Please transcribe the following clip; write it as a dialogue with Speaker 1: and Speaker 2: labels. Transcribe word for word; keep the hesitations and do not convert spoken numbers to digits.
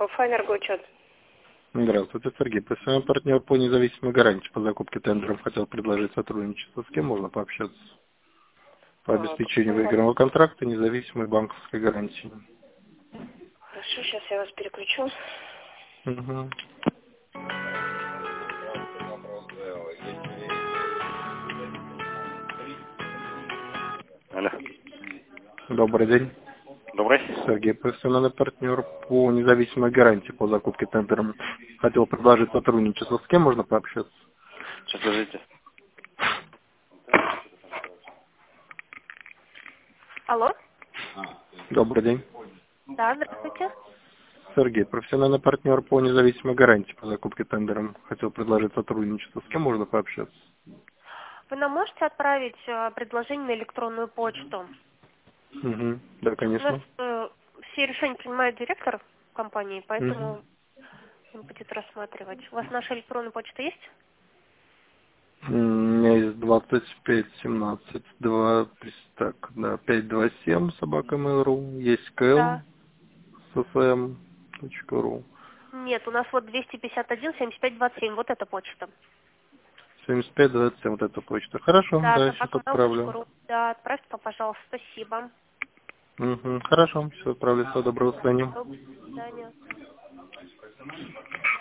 Speaker 1: Файнергоучет.
Speaker 2: Здравствуйте, Сергей. Профессиональный партнер по независимой гарантии по закупке тендеров хотел предложить сотрудничество. С кем можно пообщаться? По обеспечению выигранного контракта независимой банковской гарантии.
Speaker 1: Хорошо, сейчас я вас переключу.
Speaker 2: Угу.
Speaker 3: Алло.
Speaker 2: Добрый день.
Speaker 3: Добрый.
Speaker 2: Сергей, профессиональный партнер по независимой гарантии по закупке тендеров. Хотел предложить сотрудничество. С кем можно пообщаться?
Speaker 3: Сейчас подождите.
Speaker 1: Алло?
Speaker 2: Добрый день.
Speaker 1: Да, здравствуйте.
Speaker 2: Сергей, профессиональный партнер по независимой гарантии по закупке тендером. Хотел предложить сотрудничество. С кем можно пообщаться?
Speaker 1: Вы нам можете отправить э, предложение на электронную почту?
Speaker 2: Угу. Да,
Speaker 1: У нас
Speaker 2: конечно.
Speaker 1: э, все решения принимает директор компании, поэтому
Speaker 2: Угу.
Speaker 1: он будет рассматривать. У вас наша электронная почта есть?
Speaker 2: У меня есть двадцать пять семнадцать два так, да, пять два семь собака mail.ru, есть кл
Speaker 1: Да.
Speaker 2: сфм точка ру.
Speaker 1: Нет, у нас вот двести пятьдесят один семьдесят пять двадцать семь, вот эта почта.
Speaker 2: семьдесят пять двадцать семь, вот эта почта. Хорошо,
Speaker 1: Да,
Speaker 2: да, сейчас
Speaker 1: собака mail точка
Speaker 2: отправлю.
Speaker 1: ру. Да, отправьте, пожалуйста, спасибо.
Speaker 2: Угу. Хорошо, все отправлю, всего доброго, до свидания.
Speaker 1: До свидания.